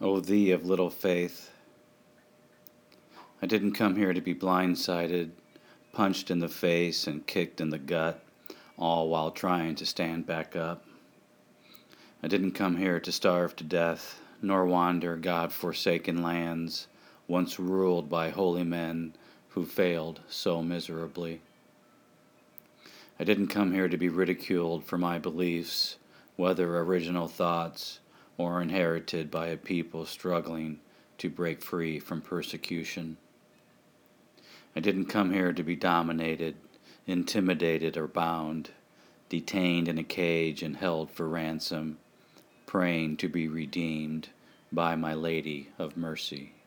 O thee of little faith, I didn't come here to be blindsided, punched in the face and kicked in the gut, all while trying to stand back up. I didn't come here to starve to death, nor wander God-forsaken lands, once ruled by holy men who failed so miserably. I didn't come here to be ridiculed for my beliefs, whether original thoughts or inherited by a people struggling to break free from persecution. I didn't come here to be dominated, intimidated, or bound, detained in a cage and held for ransom, praying to be redeemed by my Lady of Mercy.